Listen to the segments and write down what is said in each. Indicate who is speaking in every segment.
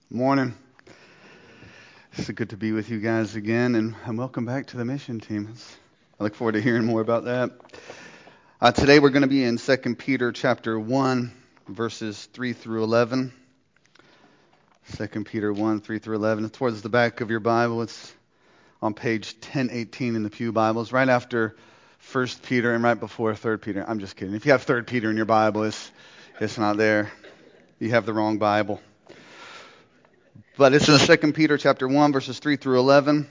Speaker 1: Morning. It's good to be with you guys again, and welcome back to the mission team. I look forward to hearing more about that. Today we're going to be in 2 Peter chapter 1, verses 3 through 11. 2 Peter 1, 3 through 11. It's towards the back of your Bible. It's on page 1018 in the Pew Bibles, right after 1 Peter and right before 3 Peter. I'm just kidding. If you have 3 Peter in your Bible, it's not there. You have the wrong Bible. But it's in 2 Peter chapter 1, verses 3 through 11.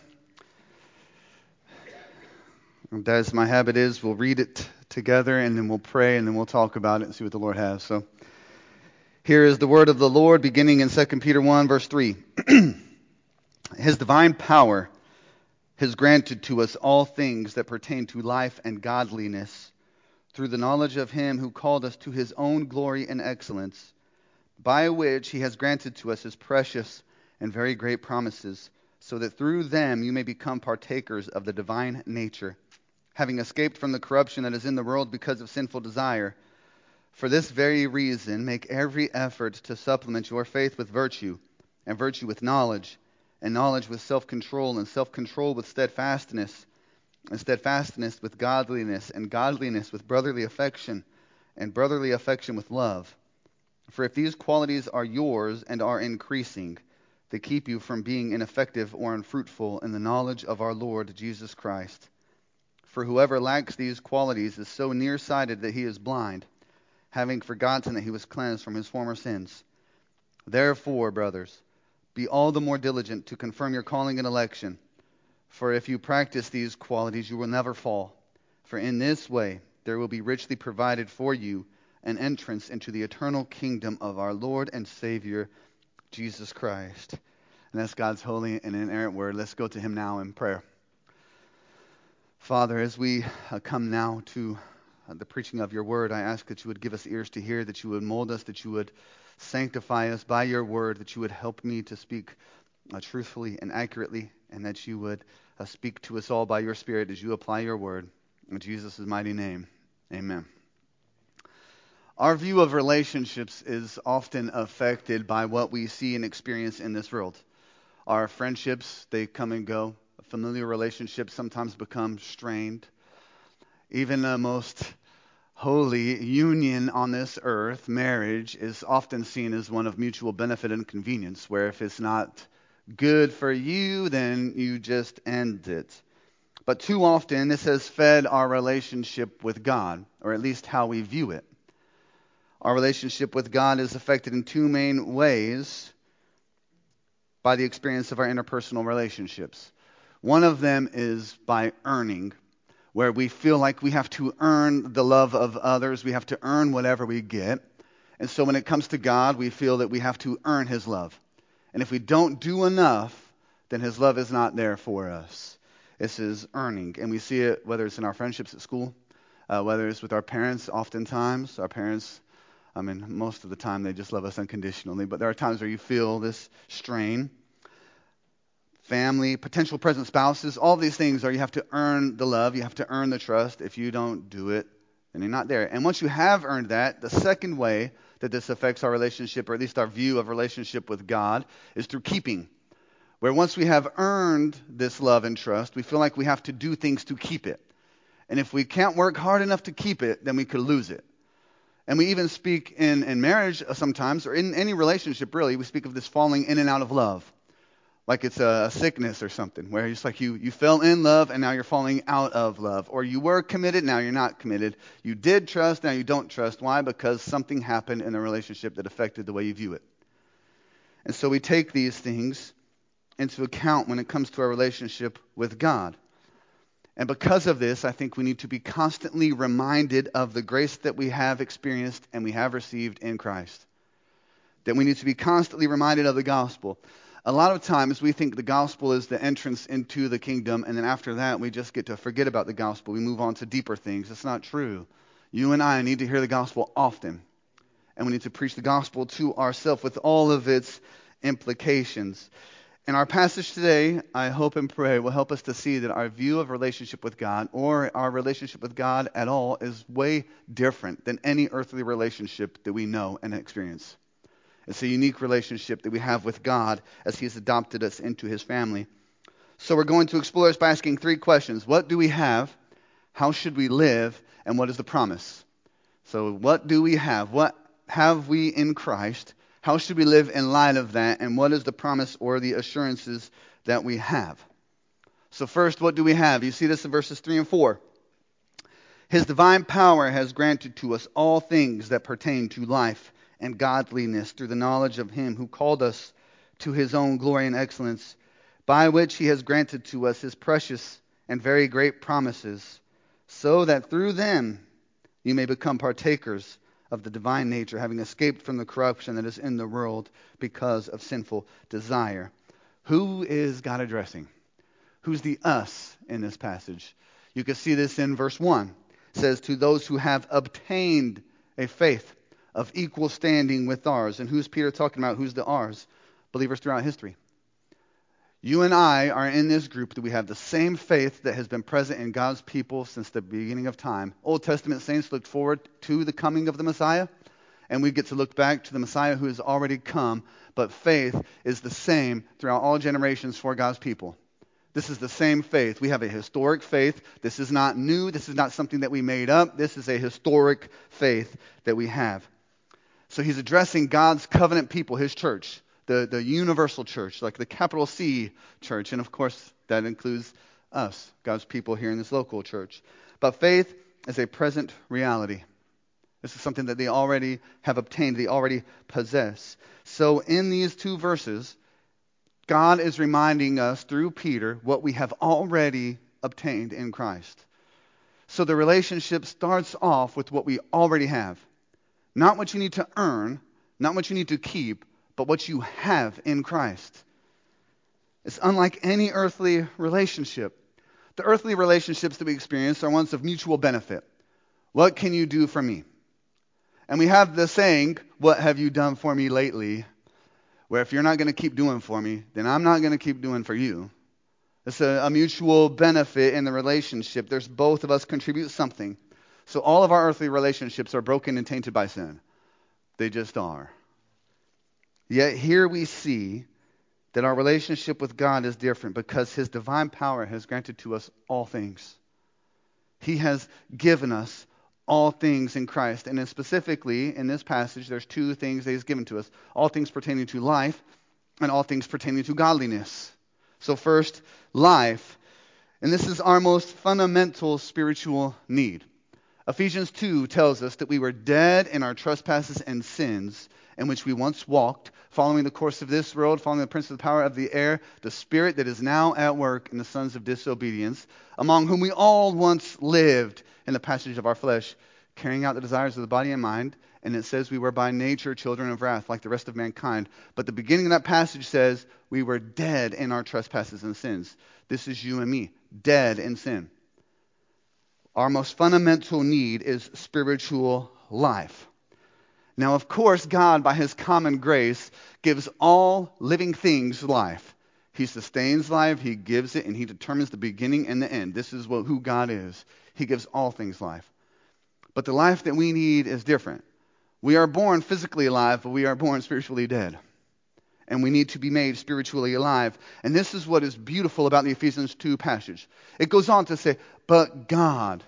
Speaker 1: And as my habit is, we'll read it together, and then we'll pray, and then we'll talk about it and see what the Lord has. So here is the word of the Lord, beginning in 2 Peter 1, verse 3. His divine power has granted to us all things that pertain to life and godliness, through the knowledge of Him who called us to His own glory and excellence, by which He has granted to us His precious and very great promises, so that through them you may become partakers of the divine nature, having escaped from the corruption that is in the world because of sinful desire. For this very reason, make every effort to supplement your faith with virtue, and virtue with knowledge, and knowledge with self-control, and self-control with steadfastness, and steadfastness with godliness, and godliness with brotherly affection, and brotherly affection with love. For if these qualities are yours and are increasing, they keep you from being ineffective or unfruitful in the knowledge of our Lord Jesus Christ. For whoever lacks these qualities is so nearsighted that he is blind, having forgotten that he was cleansed from his former sins. Therefore, brothers, be all the more diligent to confirm your calling and election. For if you practice these qualities, you will never fall. For in this way there will be richly provided for you an entrance into the eternal kingdom of our Lord and Savior, Jesus Christ. And that's God's holy and inerrant word. Let's go to Him now in prayer. Father, as we come now to the preaching of your word, I ask that you would give us ears to hear, that you would mold us, that you would sanctify us by your word, that you would help me to speak truthfully and accurately, and that you would speak to us all by your Spirit as you apply your word. In Jesus' mighty name, amen. Our view of relationships is often affected by what we see and experience in this world. Our friendships, they come and go. Familiar relationships sometimes become strained. Even the most holy union on this earth, marriage, is often seen as one of mutual benefit and convenience, where if it's not good for you, then you just end it. But too often, this has fed our relationship with God, or at least how we view it. Our relationship with God is affected in two main ways by the experience of our interpersonal relationships. One of them is by earning, where we feel like we have to earn the love of others. We have to earn whatever we get. And so when it comes to God, we feel that we have to earn His love. And if we don't do enough, then His love is not there for us. This is earning. And we see it whether it's in our friendships at school, whether it's with our parents. Oftentimes, our parents, most of the time they just love us unconditionally. But there are times where you feel this strain. Family, potential present spouses, all these things are you have to earn the love, you have to earn the trust. If you don't do it, then you're not there. And once you have earned that, the second way that this affects our relationship, or at least our view of relationship with God, is through keeping. Where once we have earned this love and trust, we feel like we have to do things to keep it. And if we can't work hard enough to keep it, then we could lose it. And we even speak in marriage sometimes, or in any relationship really, we speak of this falling in and out of love. Like it's a sickness or something, where it's like you fell in love and now you're falling out of love. Or you were committed, now you're not committed. You did trust, now you don't trust. Why? Because something happened in the relationship that affected the way you view it. And so we take these things into account when it comes to our relationship with God. And because of this, I think we need to be constantly reminded of the grace that we have experienced and we have received in Christ. That we need to be constantly reminded of the gospel. A lot of times we think the gospel is the entrance into the kingdom, and then after that we just get to forget about the gospel. We move on to deeper things. That's not true. You and I need to hear the gospel often, and we need to preach the gospel to ourselves with all of its implications. And our passage today, I hope and pray, will help us to see that our view of relationship with God, or our relationship with God at all, is way different than any earthly relationship that we know and experience. It's a unique relationship that we have with God as He's adopted us into His family. So we're going to explore this by asking 3 questions. What do we have? How should we live? And what is the promise? So what do we have? What have we in Christ? How should we live in light of that? And what is the promise or the assurances that we have? So first, what do we have? You see this in verses 3 and 4. His divine power has granted to us all things that pertain to life and godliness through the knowledge of Him who called us to His own glory and excellence, by which He has granted to us His precious and very great promises, so that through them you may become partakers of the divine nature, having escaped from the corruption that is in the world because of sinful desire. Who is God addressing? Who's the us in this passage? You can see this in verse 1. It says, to those who have obtained a faith of equal standing with ours. And who's Peter talking about? Who's the ours? Believers throughout history. You and I are in this group that we have the same faith that has been present in God's people since the beginning of time. Old Testament saints looked forward to the coming of the Messiah, and we get to look back to the Messiah who has already come. But faith is the same throughout all generations for God's people. This is the same faith. We have a historic faith. This is not new. This is not something that we made up. This is a historic faith that we have. So he's addressing God's covenant people, His church. The universal church, like the capital C church. And of course, that includes us, God's people here in this local church. But faith is a present reality. This is something that they already have obtained, they already possess. So in these 2 verses, God is reminding us through Peter what we have already obtained in Christ. So the relationship starts off with what we already have. Not what you need to earn, not what you need to keep, but what you have in Christ. It's unlike any earthly relationship. The earthly relationships that we experience are ones of mutual benefit. What can you do for me? And we have the saying, what have you done for me lately? Where if you're not going to keep doing for me, then I'm not going to keep doing for you. It's a mutual benefit in the relationship. There's both of us contribute something. So all of our earthly relationships are broken and tainted by sin. They just are. Yet here we see that our relationship with God is different because His divine power has granted to us all things. He has given us all things in Christ. And then specifically in this passage, there's 2 things that He's given to us. All things pertaining to life and all things pertaining to godliness. So first, life. And this is our most fundamental spiritual need. Ephesians 2 tells us that we were dead in our trespasses and sins in which we once walked, following the course of this world, following the prince of the power of the air, the spirit that is now at work in the sons of disobedience, among whom we all once lived in the passage of our flesh, carrying out the desires of the body and mind. And it says we were by nature children of wrath, like the rest of mankind. But the beginning of that passage says we were dead in our trespasses and sins. This is you and me, dead in sin. Our most fundamental need is spiritual life. Now, of course, God, by His common grace, gives all living things life. He sustains life, He gives it, and He determines the beginning and the end. This is who God is. He gives all things life. But the life that we need is different. We are born physically alive, but we are born spiritually dead. And we need to be made spiritually alive. And this is what is beautiful about the Ephesians 2 passage. It goes on to say, but God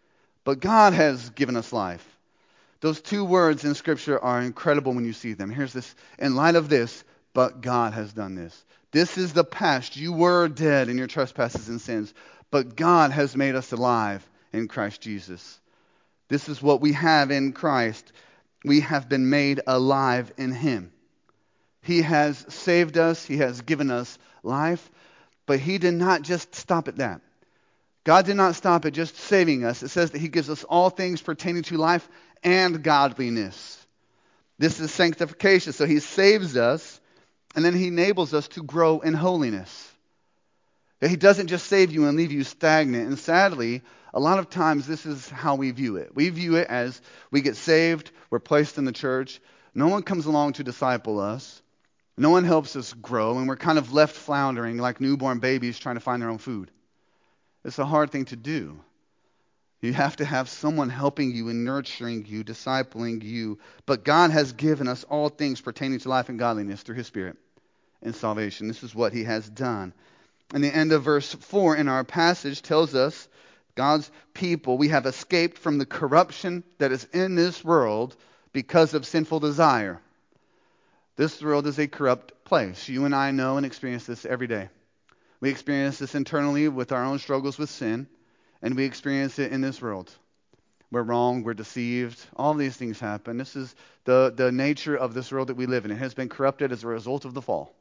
Speaker 1: has given us life. Those 2 words in Scripture are incredible when you see them. Here's this, in light of this, but God has done this. This is the past. You were dead in your trespasses and sins, but God has made us alive in Christ Jesus. This is what we have in Christ. We have been made alive in Him. He has saved us. He has given us life, but He did not just stop at that. God did not stop at just saving us. It says that He gives us all things pertaining to life and godliness. This is sanctification. So He saves us, and then He enables us to grow in holiness. He doesn't just save you and leave you stagnant. And sadly, a lot of times this is how we view it. We view it as we get saved, we're placed in the church, no one comes along to disciple us, no one helps us grow, and we're kind of left floundering like newborn babies trying to find their own food. It's a hard thing to do. You have to have someone helping you and nurturing you, discipling you. But God has given us all things pertaining to life and godliness through his Spirit and salvation. This is what he has done. And the end of verse 4 in our passage tells us, God's people, we have escaped from the corruption that is in this world because of sinful desire. This world is a corrupt place. You and I know and experience this every day. We experience this internally with our own struggles with sin, and we experience it in this world. We're wrong, we're deceived, all these things happen. This is the nature of this world that we live in. It has been corrupted as a result of the fall.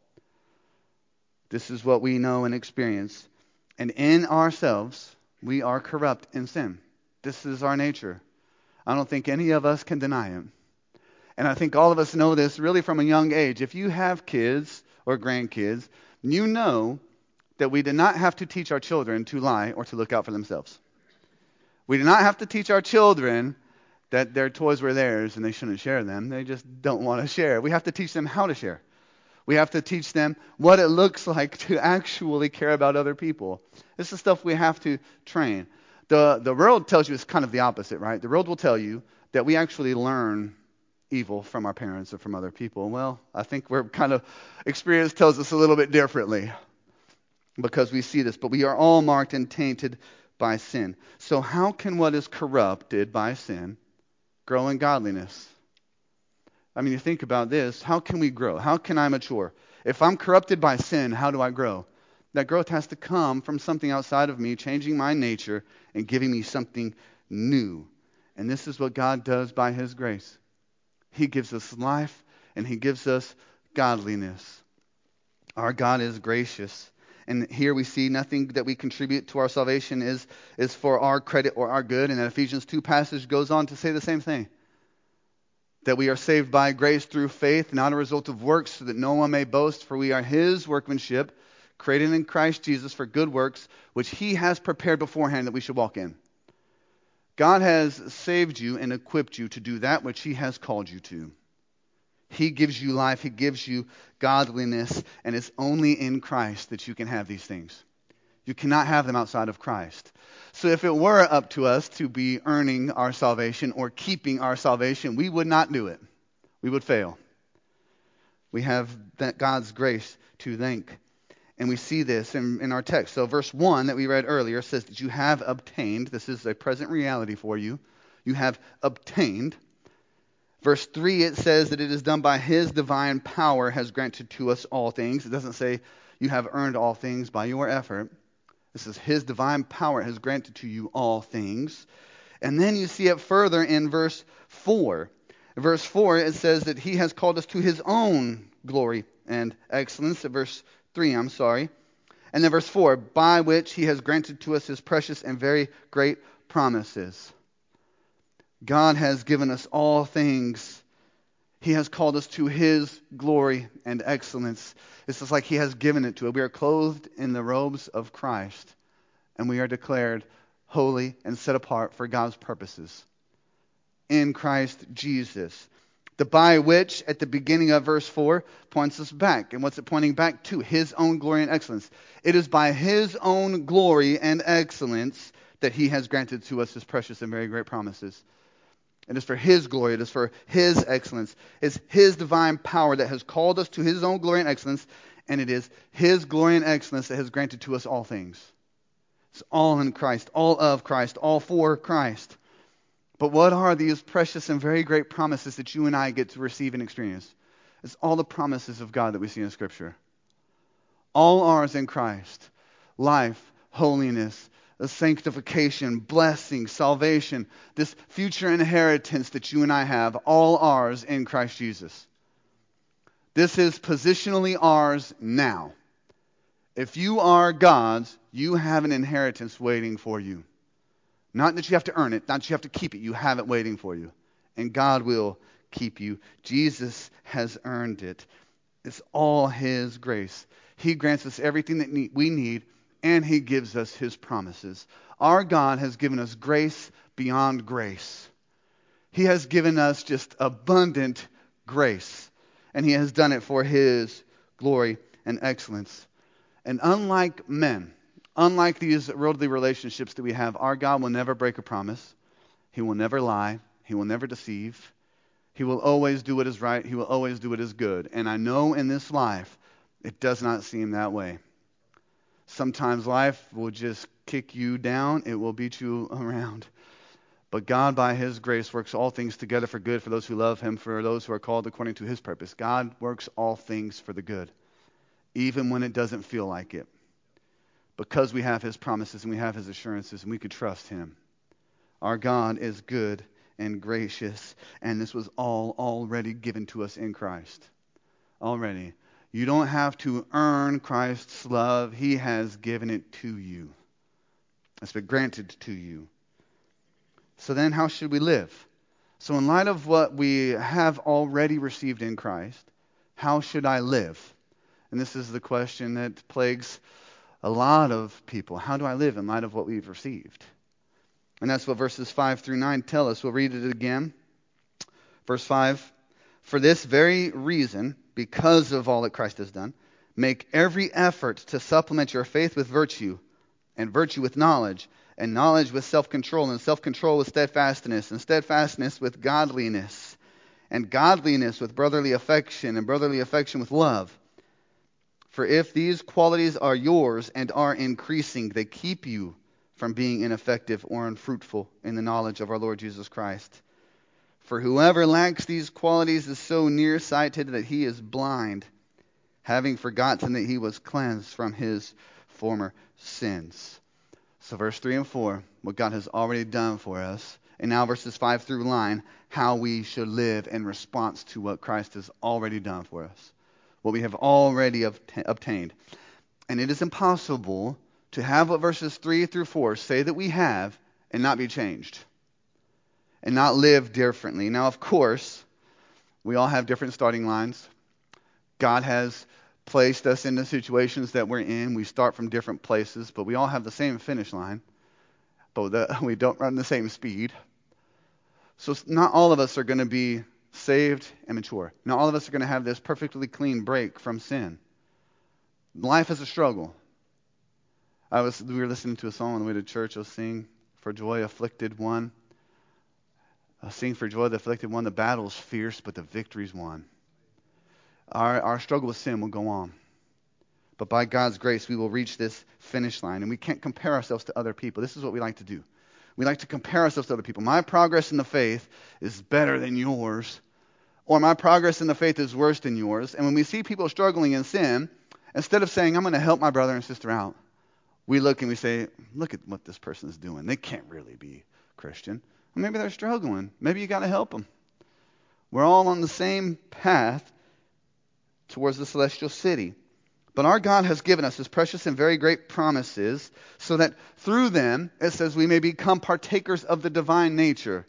Speaker 1: This is what we know and experience. And in ourselves, we are corrupt in sin. This is our nature. I don't think any of us can deny it. And I think all of us know this really from a young age. If you have kids or grandkids, you know that we do not have to teach our children to lie or to look out for themselves. We do not have to teach our children that their toys were theirs and they shouldn't share them. They just don't want to share. We have to teach them how to share. We have to teach them what it looks like to actually care about other people. This is stuff we have to train. The world tells you it's kind of the opposite, right? The world will tell you that we actually learn evil from our parents or from other people. Well, I think we're kind of, experience tells us a little bit differently because we see this. But we are all marked and tainted by sin. So how can what is corrupted by sin grow in godliness? I mean, you think about this. How can we grow? How can I mature? If I'm corrupted by sin, how do I grow? That growth has to come from something outside of me, changing my nature and giving me something new. And this is what God does by his grace. He gives us life and he gives us godliness. Our God is gracious. And here we see nothing that we contribute to our salvation is for our credit or our good. And that Ephesians 2 passage goes on to say the same thing. That we are saved by grace through faith, not a result of works, so that no one may boast, for we are his workmanship, created in Christ Jesus for good works, which he has prepared beforehand that we should walk in. God has saved you and equipped you to do that which he has called you to. He gives you life, he gives you godliness, and it's only in Christ that you can have these things. You cannot have them outside of Christ. So if it were up to us to be earning our salvation or keeping our salvation, we would not do it. We would fail. We have that God's grace to thank. And we see this in our text. So verse 1 that we read earlier says that you have obtained. This is a present reality for you. You have obtained. Verse 3, it says that it is done by his divine power has granted to us all things. It doesn't say you have earned all things by your effort. This is his divine power has granted to you all things. And then you see it further in verse 4. In verse 4, it says that he has called us to his own glory and excellence. Verse 3, I'm sorry. And then verse 4, by which he has granted to us his precious and very great promises. God has given us all things. He has called us to his glory and excellence. It's just like he has given it to us. We are clothed in the robes of Christ, and we are declared holy and set apart for God's purposes in Christ Jesus. The by which at the beginning of verse 4 points us back. And what's it pointing back to? His own glory and excellence. It is by his own glory and excellence that he has granted to us his precious and very great promises. It is for his glory. It is for his excellence. It's his divine power that has called us to his own glory and excellence. And it is his glory and excellence that has granted to us all things. It's all in Christ, all of Christ, all for Christ. But what are these precious and very great promises that you and I get to receive and experience? It's all the promises of God that we see in Scripture. All ours in Christ. Life, holiness, sanctification, blessing, salvation, this future inheritance that you and I have, all ours in Christ Jesus. This is positionally ours now. If you are God's, you have an inheritance waiting for you. Not that you have to earn it, not that you have to keep it. You have it waiting for you. And God will keep you. Jesus has earned it. It's all his grace. He grants us everything that we need, and he gives us his promises. Our God has given us grace beyond grace. He has given us just abundant grace. And he has done it for his glory and excellence. And unlike men, Unlike these worldly relationships that we have, our God will never break a promise. He will never lie. He will never deceive. He will always do what is right. He will always do what is good. And I know in this life, it does not seem that way. Sometimes life will just kick you down. It will beat you around. But God, by His grace, works all things together for good for those who love Him, for those who are called according to His purpose. God works all things for the good, even when it doesn't feel like it. Because we have His promises and we have His assurances and we could trust Him. Our God is good and gracious, and this was all already given to us in Christ. Already. You don't have to earn Christ's love. He has given it to you. It's been granted to you. So then how should we live? So in light of what we have already received in Christ, how should I live? And this is the question that plagues a lot of people. How do I live in light of what we've received? And that's what verses 5 through 9 tell us. We'll read it again. Verse 5, for this very reason, because of all that Christ has done, make every effort to supplement your faith with virtue, and virtue with knowledge, and knowledge with self-control, and self-control with steadfastness, and steadfastness with godliness, and godliness with brotherly affection, and brotherly affection with love. For if these qualities are yours and are increasing, they keep you from being ineffective or unfruitful in the knowledge of our Lord Jesus Christ. For whoever lacks these qualities is so nearsighted that he is blind, having forgotten that he was cleansed from his former sins. So verse 3 and 4, what God has already done for us. And now verses 5 through 9, how we should live in response to what Christ has already done for us. What we have already obtained. And it is impossible to have what verses 3 through 4 say that we have and not be changed. And not live differently. Now, of course, we all have different starting lines. God has placed us in the situations that we're in. We start from different places, but we all have the same finish line. But we don't run the same speed. So not all of us are going to be saved and mature. Not all of us are going to have this perfectly clean break from sin. Life is a struggle. We were listening to a song on the way to church. I was singing, for joy afflicted one. Sing for joy the afflicted one. The battle's fierce, but the victory's won. Our struggle with sin will go on. But by God's grace, we will reach this finish line. And we can't compare ourselves to other people. This is what we like to do. We like to compare ourselves to other people. My progress in the faith is better than yours. Or my progress in the faith is worse than yours. And when we see people struggling in sin, instead of saying, I'm going to help my brother and sister out, we look and we say, look at what this person is doing. They can't really be Christian. Well, maybe they're struggling. Maybe you got to help them. We're all on the same path towards the celestial city. But our God has given us His precious and very great promises so that through them, it says, we may become partakers of the divine nature.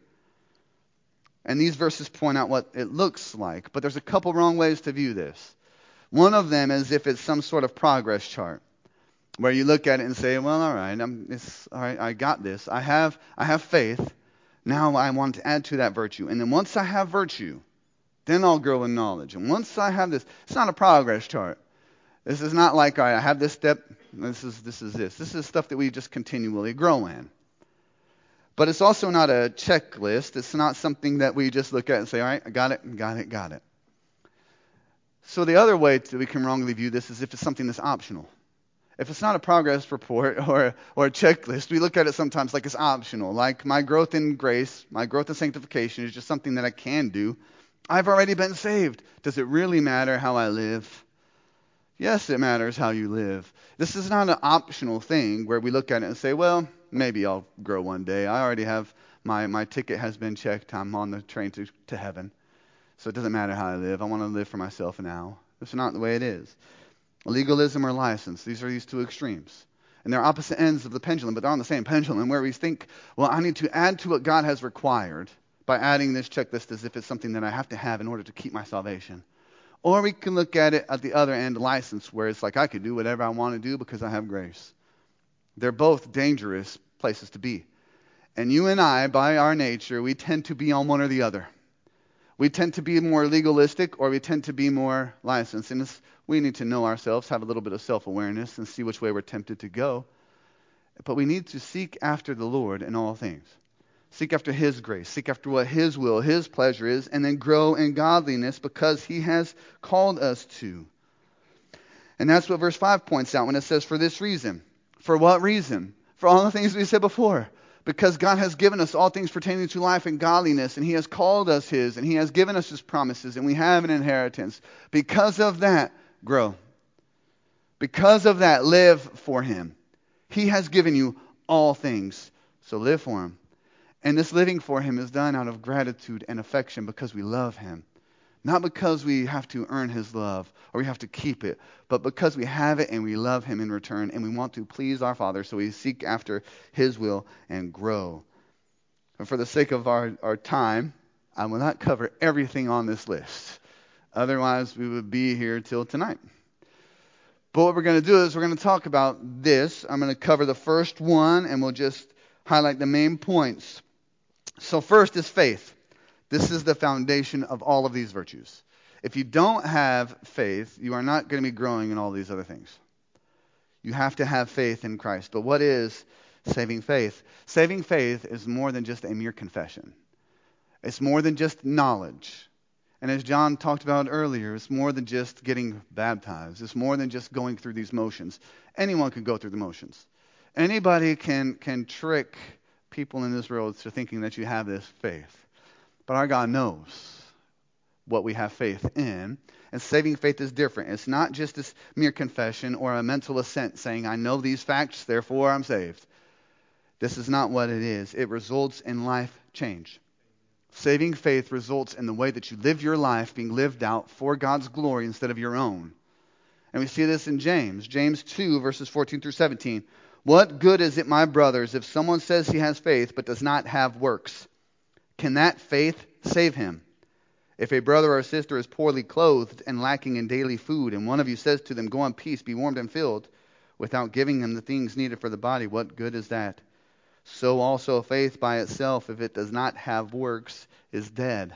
Speaker 1: And these verses point out what it looks like. But there's a couple wrong ways to view this. One of them is if it's some sort of progress chart, where you look at it and say, well, all right, I got this. I have faith. Now I want to add to that virtue. And then once I have virtue, then I'll grow in knowledge. And once I have this, it's not a progress chart. This is not like, all right, I have this step, this is this. This is stuff that we just continually grow in. But it's also not a checklist. It's not something that we just look at and say, all right, I got it. So the other way that we can wrongly view this is if it's something that's optional. If it's not a progress report or a checklist, we look at it sometimes like it's optional. Like my growth in grace, my growth in sanctification is just something that I can do. I've already been saved. Does it really matter how I live? Yes, it matters how you live. This is not an optional thing where we look at it and say, well, maybe I'll grow one day. I already have, my ticket has been checked. I'm on the train to heaven. So it doesn't matter how I live. I want to live for myself now. That's not the way it is. Legalism or license. These are these two extremes. And they're opposite ends of the pendulum, but they're on the same pendulum where we think, well, I need to add to what God has required by adding this checklist as if it's something that I have to have in order to keep my salvation. Or we can look at it at the other end, license, where it's like I can do whatever I want to do because I have grace. They're both dangerous places to be. And you and I, by our nature, we tend to be on one or the other. We tend to be more legalistic or we tend to be more licensed. And we need to know ourselves, have a little bit of self-awareness and see which way we're tempted to go. But we need to seek after the Lord in all things. Seek after His grace. Seek after what His will, His pleasure is, and then grow in godliness because He has called us to. And that's what verse 5 points out when it says, for this reason. For what reason? For all the things we said before. Because God has given us all things pertaining to life and godliness, and He has called us His, and He has given us His promises, and we have an inheritance. Because of that, grow. Because of that, live for Him. He has given you all things, so live for Him. And this living for Him is done out of gratitude and affection because we love Him. Not because we have to earn His love or we have to keep it, but because we have it and we love Him in return and we want to please our Father, so we seek after His will and grow. And for the sake of our time, I will not cover everything on this list. Otherwise, we would be here till tonight. But what we're going to do is we're going to talk about this. I'm going to cover the first one and we'll just highlight the main points. So first is faith. This is the foundation of all of these virtues. If you don't have faith, you are not going to be growing in all these other things. You have to have faith in Christ. But what is saving faith? Saving faith is more than just a mere confession. It's more than just knowledge. And as John talked about earlier, it's more than just getting baptized. It's more than just going through these motions. Anyone can go through the motions. Anybody can trick people in this world to thinking that you have this faith. But our God knows what we have faith in. And saving faith is different. It's not just this mere confession or a mental assent saying, I know these facts, therefore I'm saved. This is not what it is. It results in life change. Saving faith results in the way that you live your life being lived out for God's glory instead of your own. And we see this in James. James 2, verses 14 through 17. What good is it, my brothers, if someone says he has faith but does not have works? Can that faith save him? If a brother or sister is poorly clothed and lacking in daily food, and one of you says to them, go in peace, be warmed and filled, without giving them the things needed for the body, what good is that? So also faith by itself, if it does not have works, is dead.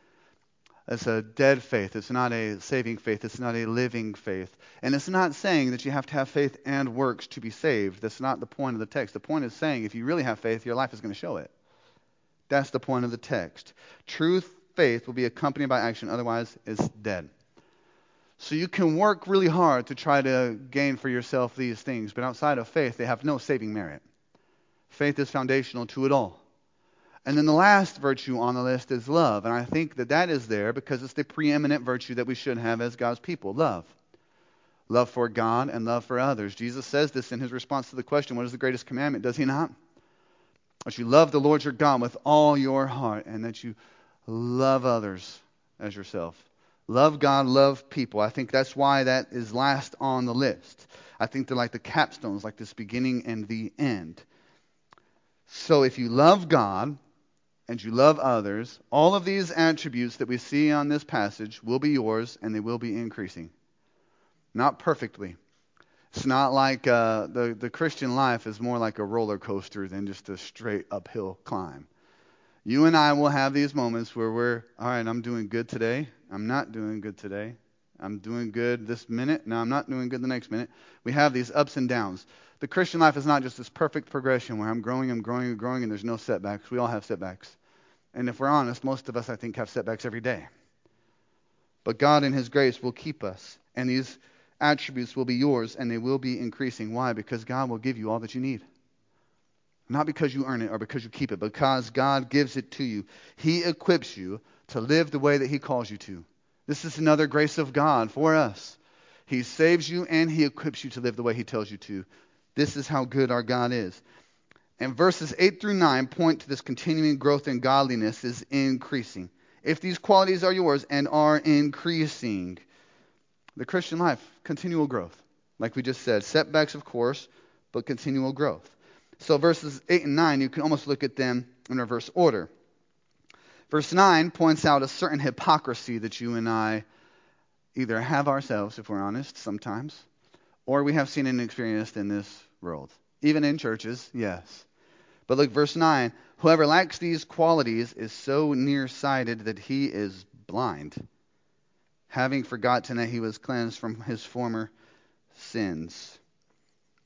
Speaker 1: It's a dead faith. It's not a saving faith. It's not a living faith. And it's not saying that you have to have faith and works to be saved. That's not the point of the text. The point is saying if you really have faith, your life is going to show it. That's the point of the text. Truth, faith will be accompanied by action. Otherwise, it's dead. So you can work really hard to try to gain for yourself these things. But outside of faith, they have no saving merit. Faith is foundational to it all. And then the last virtue on the list is love. And I think that is there because it's the preeminent virtue that we should have as God's people. Love. Love for God and love for others. Jesus says this in His response to the question, what is the greatest commandment? Does He not? That you love the Lord your God with all your heart and that you love others as yourself. Love God, love people. I think that's why that is last on the list. I think they're like the capstones, like this beginning and the end. So if you love God and you love others, all of these attributes that we see on this passage will be yours and they will be increasing. Not perfectly. It's not like the Christian life is more like a roller coaster than just a straight uphill climb. You and I will have these moments where we're, all right, I'm doing good today. I'm not doing good today. I'm doing good this minute. No, I'm not doing good the next minute. We have these ups and downs. The Christian life is not just this perfect progression where I'm growing, and there's no setbacks. We all have setbacks. And if we're honest, most of us, I think, have setbacks every day. But God in His grace will keep us. And these attributes will be yours and they will be increasing. Why? Because God will give you all that you need. Not because you earn it or because you keep it, because God gives it to you. He equips you to live the way that He calls you to. This is another grace of God for us. He saves you and He equips you to live the way He tells you to. This is how good our God is. And verses 8 through 9 point to this continuing growth in godliness is increasing. If these qualities are yours and are increasing, the Christian life, continual growth. Like we just said, setbacks, of course, but continual growth. So verses 8 and 9, you can almost look at them in reverse order. Verse 9 points out a certain hypocrisy that you and I either have ourselves, if we're honest, sometimes, or we have seen and experienced in this world. Even in churches, yes. But look, verse 9, whoever lacks these qualities is so nearsighted that he is blind, having forgotten that he was cleansed from his former sins.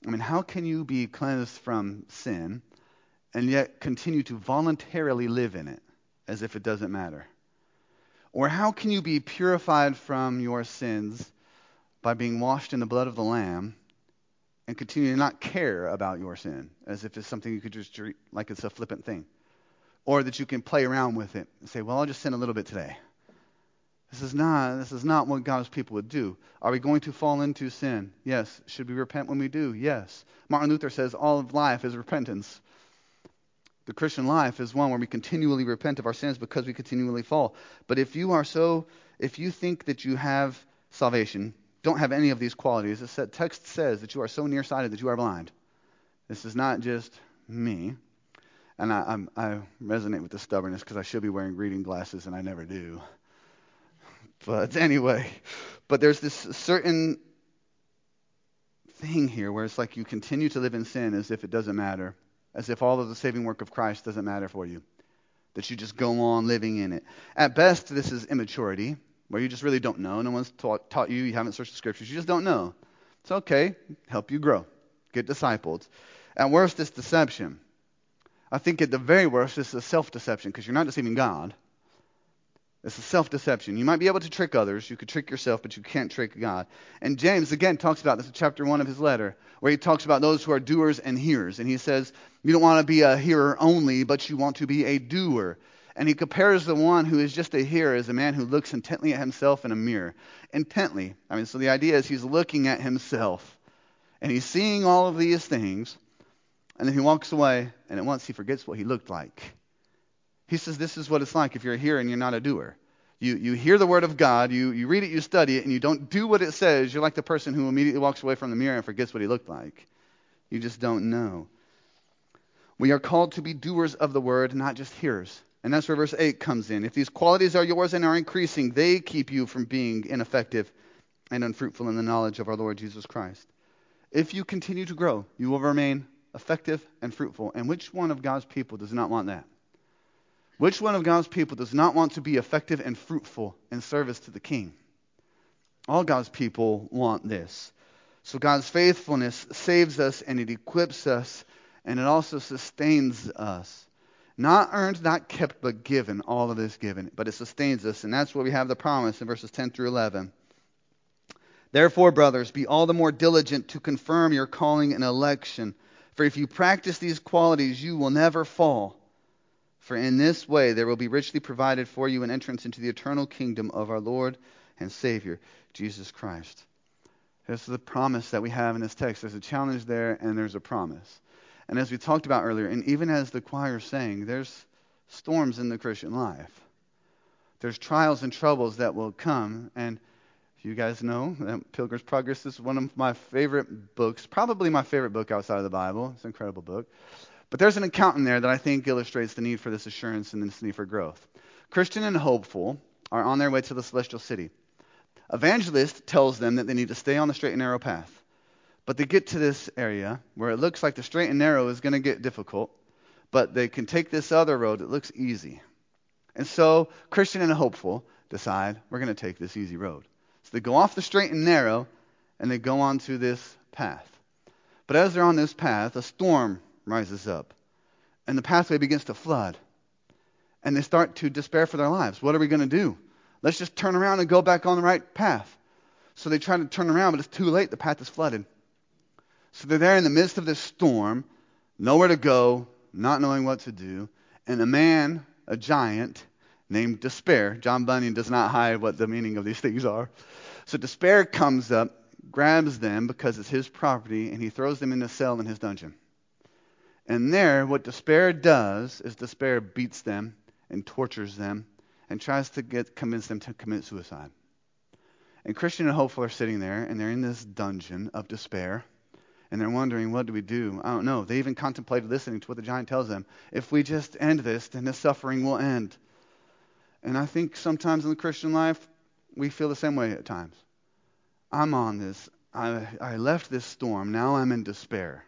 Speaker 1: I mean, how can you be cleansed from sin and yet continue to voluntarily live in it as if it doesn't matter? Or how can you be purified from your sins by being washed in the blood of the Lamb and continue to not care about your sin as if it's something you could just treat like it's a flippant thing? Or that you can play around with it and say, well, I'll just sin a little bit today. This is not what God's people would do. Are we going to fall into sin? Yes. Should we repent when we do? Yes. Martin Luther says all of life is repentance. The Christian life is one where we continually repent of our sins because we continually fall. But if you think that you have salvation, don't have any of these qualities, the text says that you are so nearsighted that you are blind. This is not just me. And I resonate with the stubbornness because I should be wearing reading glasses and I never do. But anyway, there's this certain thing here where it's like you continue to live in sin as if it doesn't matter, as if all of the saving work of Christ doesn't matter for you, that you just go on living in it. At best, this is immaturity, where you just really don't know. No one's taught you. You haven't searched the scriptures. You just don't know. It's okay. Help you grow. Get discipled. At worst, it's deception. I think at the very worst, it's a self-deception because you're not deceiving God. It's a self-deception. You might be able to trick others. You could trick yourself, but you can't trick God. And James, again, talks about this in chapter 1 of his letter, where he talks about those who are doers and hearers. And he says, you don't want to be a hearer only, but you want to be a doer. And he compares the one who is just a hearer as a man who looks intently at himself in a mirror. Intently. So the idea is he's looking at himself. And he's seeing all of these things. And then he walks away, and at once he forgets what he looked like. He says this is what it's like if you're a hearer and you're not a doer. You hear the word of God, you read it, you study it, and you don't do what it says. You're like the person who immediately walks away from the mirror and forgets what he looked like. You just don't know. We are called to be doers of the word, not just hearers. And that's where verse 8 comes in. If these qualities are yours and are increasing, they keep you from being ineffective and unfruitful in the knowledge of our Lord Jesus Christ. If you continue to grow, you will remain effective and fruitful. And which one of God's people does not want that? Which one of God's people does not want to be effective and fruitful in service to the King? All God's people want this. So God's faithfulness saves us and it equips us and it also sustains us. Not earned, not kept, but given. All of this given. But it sustains us. And that's where we have the promise in verses 10 through 11. Therefore, brothers, be all the more diligent to confirm your calling and election. For if you practice these qualities, you will never fall. For in this way there will be richly provided for you an entrance into the eternal kingdom of our Lord and Savior, Jesus Christ. This is the promise that we have in this text. There's a challenge there and there's a promise. And as we talked about earlier, and even as the choir sang, there's storms in the Christian life. There's trials and troubles that will come. And you guys know that Pilgrim's Progress is one of my favorite books, probably my favorite book outside of the Bible. It's an incredible book. But there's an account in there that I think illustrates the need for this assurance and this need for growth. Christian and hopeful are on their way to the celestial city. Evangelist tells them that they need to stay on the straight and narrow path. But they get to this area where it looks like the straight and narrow is going to get difficult, but they can take this other road that looks easy. And so Christian and hopeful decide we're going to take this easy road. So they go off the straight and narrow and they go onto this path. But as they're on this path, a storm rises up, and the pathway begins to flood, and they start to despair for their lives. What are we going to do? Let's just turn around and go back on the right path. So they try to turn around, but it's too late. The path is flooded. So they're there in the midst of this storm, nowhere to go, not knowing what to do, and a giant named Despair. John Bunyan does not hide what the meaning of these things are. So Despair comes up, grabs them because it's his property, and he throws them in a cell in his dungeon. And there, what Despair does is Despair beats them and tortures them and tries to convince them to commit suicide. And Christian and hopeful are sitting there, and they're in this dungeon of despair, and they're wondering, what do we do? I don't know. They even contemplated listening to what the giant tells them. If we just end this, then the suffering will end. And I think sometimes in the Christian life, we feel the same way at times. I'm on this. I left this storm. Now I'm in despair.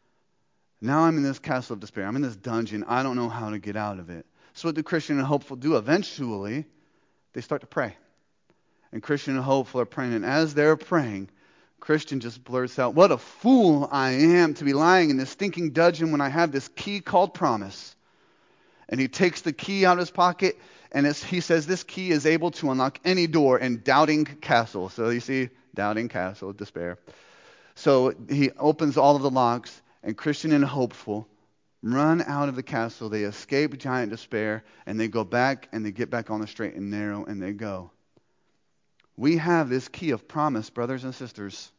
Speaker 1: Now I'm in this castle of despair. I'm in this dungeon. I don't know how to get out of it. So what do Christian and hopeful do? Eventually, they start to pray. And Christian and hopeful are praying. And as they're praying, Christian just blurts out, "What a fool I am to be lying in this stinking dungeon when I have this key called promise." And he takes the key out of his pocket, and he says this key is able to unlock any door in Doubting Castle. So you see, Doubting Castle, despair. So he opens all of the locks, and Christian and Hopeful run out of the castle. They escape giant despair, and they go back, and they get back on the straight and narrow, and they go. We have this key of promise, brothers and sisters.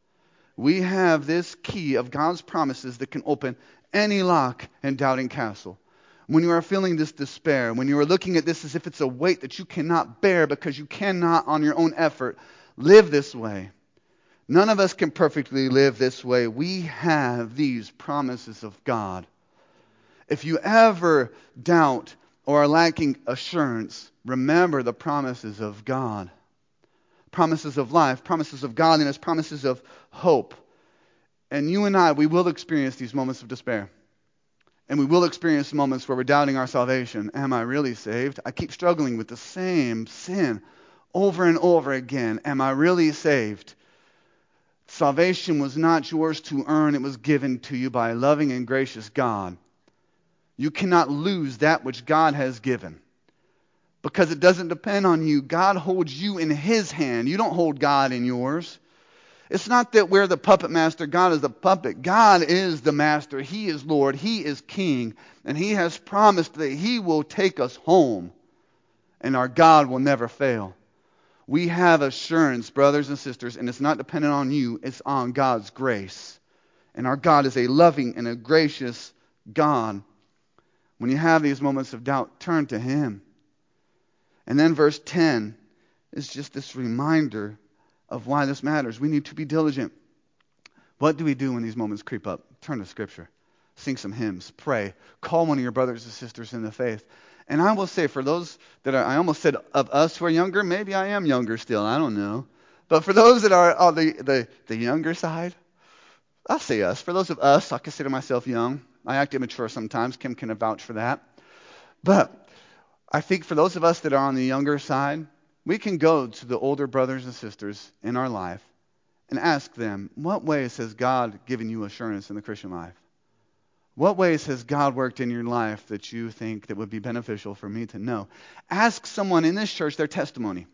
Speaker 1: We have this key of God's promises that can open any lock in Doubting Castle. When you are feeling this despair, when you are looking at this as if it's a weight that you cannot bear because you cannot on your own effort live this way. None of us can perfectly live this way. We have these promises of God. If you ever doubt or are lacking assurance, remember the promises of God. Promises of life, promises of godliness, promises of hope. And you and I, we will experience these moments of despair. And we will experience moments where we're doubting our salvation. Am I really saved? I keep struggling with the same sin over and over again. Am I really saved? Salvation was not yours to earn. It was given to you by a loving and gracious God. You cannot lose that which God has given, because it doesn't depend on you. God holds you in His hand. You don't hold God in yours. It's not that we're the puppet master. God is the puppet. God is the master. He is Lord. He is King. And He has promised that He will take us home. And our God will never fail. We have assurance, brothers and sisters, and it's not dependent on you. It's on God's grace. And our God is a loving and a gracious God. When you have these moments of doubt, turn to Him. And then verse 10 is just this reminder of why this matters. We need to be diligent. What do we do when these moments creep up? Turn to Scripture. Sing some hymns. Pray. Call one of your brothers and sisters in the faith. And I will say, for those that are, I almost said of us who are younger, maybe I am younger still, I don't know. But for those that are on the younger side, I'll say us. For those of us, I consider myself young. I act immature sometimes. Kim can vouch for that. But I think for those of us that are on the younger side, we can go to the older brothers and sisters in our life and ask them, what ways has God given you assurance in the Christian life? What ways has God worked in your life that you think that would be beneficial for me to know? Ask someone in this church their testimony.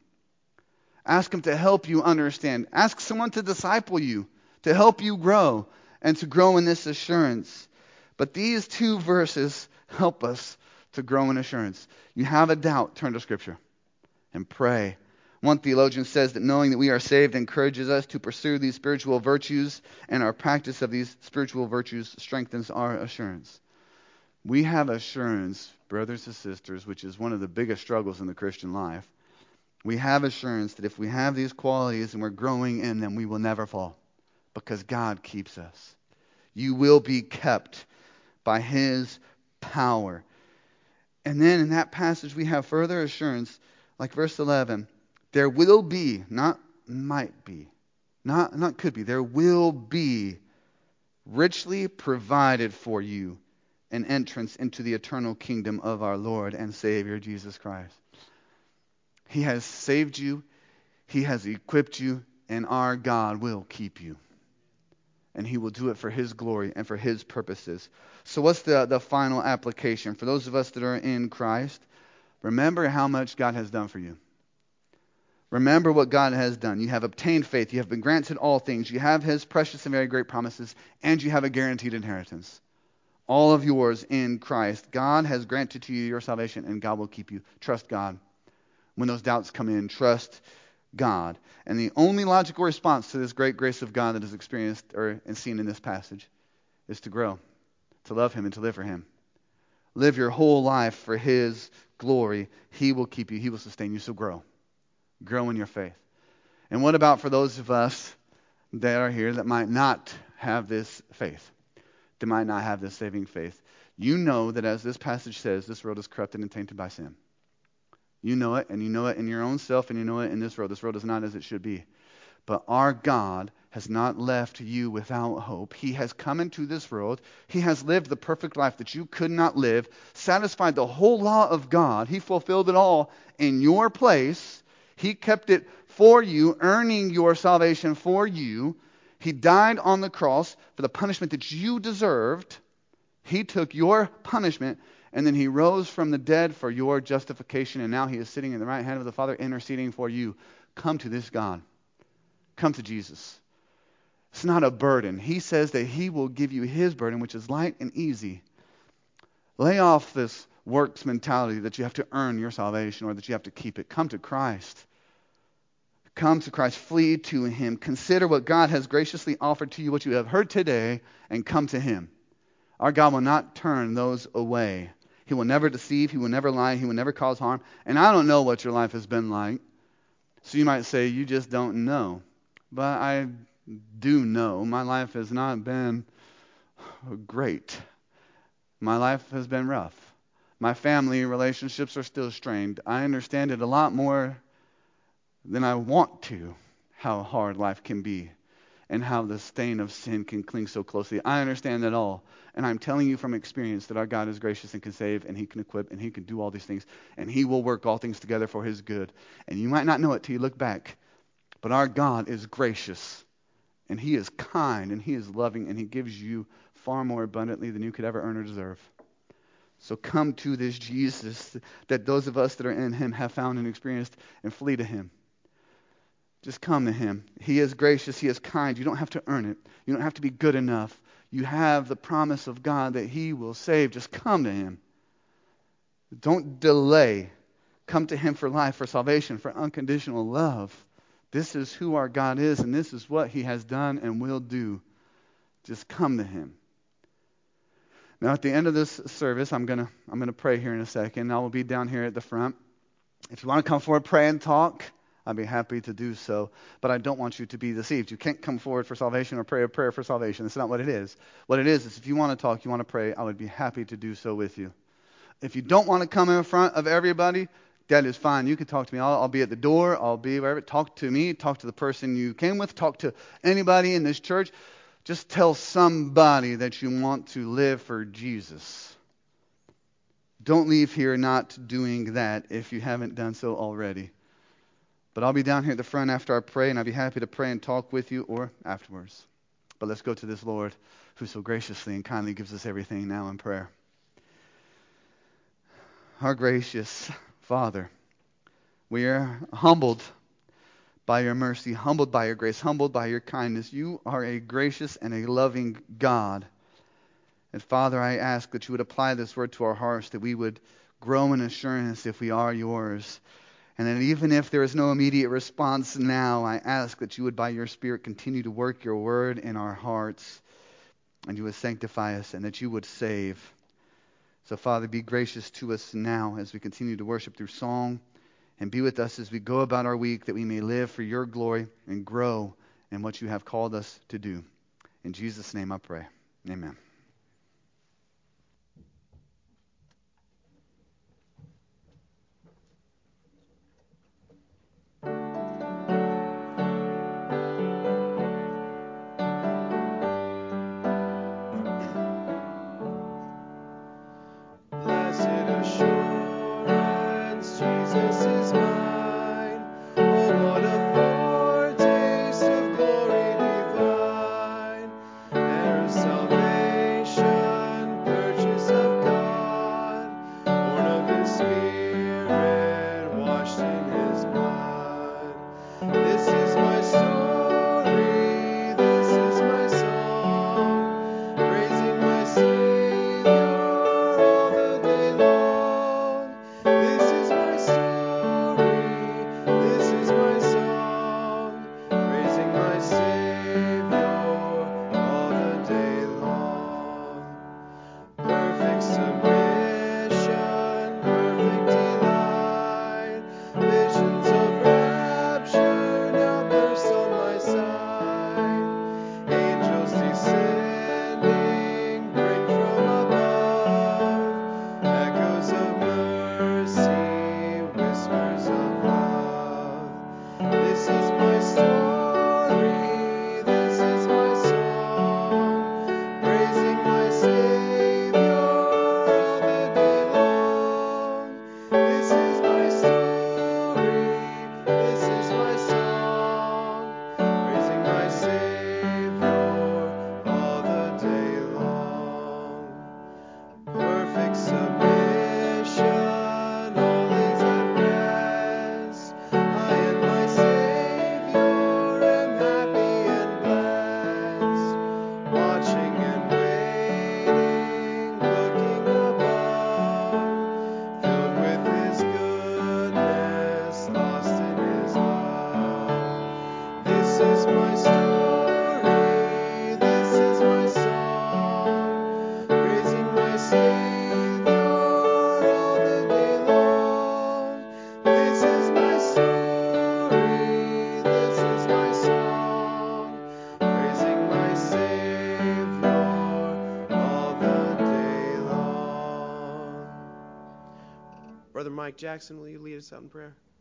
Speaker 1: Ask them to help you understand. Ask someone to disciple you, to help you grow, and to grow in this assurance. But these two verses help us to grow in assurance. You have a doubt, turn to Scripture and pray. One theologian says that knowing that we are saved encourages us to pursue these spiritual virtues, and our practice of these spiritual virtues strengthens our assurance. We have assurance, brothers and sisters, which is one of the biggest struggles in the Christian life. We have assurance that if we have these qualities and we're growing in them, we will never fall, because God keeps us. You will be kept by His power. And then in that passage we have further assurance, like verse 11. There will be, not might be, not could be, there will be richly provided for you an entrance into the eternal kingdom of our Lord and Savior Jesus Christ. He has saved you, He has equipped you, and our God will keep you. And He will do it for His glory and for His purposes. So what's the final application? For those of us that are in Christ, remember how much God has done for you. Remember what God has done. You have obtained faith. You have been granted all things. You have His precious and very great promises. And you have a guaranteed inheritance. All of yours in Christ. God has granted to you your salvation, and God will keep you. Trust God. When those doubts come in, trust God. And the only logical response to this great grace of God that is experienced and seen in this passage is to grow, to love Him, and to live for Him. Live your whole life for His glory. He will keep you. He will sustain you. So grow. Grow in your faith. And what about for those of us that are here that might not have this faith, that might not have this saving faith? You know that as this passage says, this world is corrupted and tainted by sin. You know it, and you know it in your own self, and you know it in this world. This world is not as it should be. But our God has not left you without hope. He has come into this world. He has lived the perfect life that you could not live, satisfied the whole law of God. He fulfilled it all in your place. He kept it for you, earning your salvation for you. He died on the cross for the punishment that you deserved. He took your punishment, and then he rose from the dead for your justification, and now he is sitting in the right hand of the Father interceding for you. Come to this God. Come to Jesus. It's not a burden. He says that he will give you his burden, which is light and easy. Lay off this works mentality that you have to earn your salvation or that you have to keep it. Come to Christ. Come to Christ. Flee to him. Consider what God has graciously offered to you, what you have heard today, and come to him. Our God will not turn those away. He will never deceive. He will never lie. He will never cause harm. And I don't know what your life has been like. So you might say, you just don't know. But I do know my life has not been great. My life has been rough. My family relationships are still strained. I understand it a lot more than I want to, how hard life can be and how the stain of sin can cling so closely. I understand that all. And I'm telling you from experience that our God is gracious and can save and he can equip and he can do all these things. And he will work all things together for his good. And you might not know it till you look back. But our God is gracious. And he is kind and he is loving and he gives you far more abundantly than you could ever earn or deserve. So come to this Jesus that those of us that are in him have found and experienced, and flee to him. Just come to him. He is gracious. He is kind. You don't have to earn it. You don't have to be good enough. You have the promise of God that he will save. Just come to him. Don't delay. Come to him for life, for salvation, for unconditional love. This is who our God is, and this is what he has done and will do. Just come to him. Now, at the end of this service, I'm gonna pray here in a second. I will be down here at the front. If you want to come forward, pray and talk, I'd be happy to do so. But I don't want you to be deceived. You can't come forward for salvation or pray a prayer for salvation. That's not what it is. What it is if you want to talk, you want to pray, I would be happy to do so with you. If you don't want to come in front of everybody, that is fine. You can talk to me. I'll be at the door. I'll be wherever. Talk to me. Talk to the person you came with. Talk to anybody in this church. Just tell somebody that you want to live for Jesus. Don't leave here not doing that if you haven't done so already. But I'll be down here at the front after I pray, and I'd be happy to pray and talk with you or afterwards. But let's go to this Lord who so graciously and kindly gives us everything now in prayer. Our gracious Father, we are humbled by your mercy, humbled by your grace, humbled by your kindness. You are a gracious and a loving God. And Father, I ask that you would apply this word to our hearts, that we would grow in assurance if we are yours. And that even if there is no immediate response now, I ask that you would by your Spirit continue to work your word in our hearts, and you would sanctify us, and that you would save. So Father, be gracious to us now as we continue to worship through song. And be with us as we go about our week, that we may live for your glory and grow in what you have called us to do. In Jesus' name I pray. Amen.
Speaker 2: Salvation Mike Jackson, will you lead us out in prayer?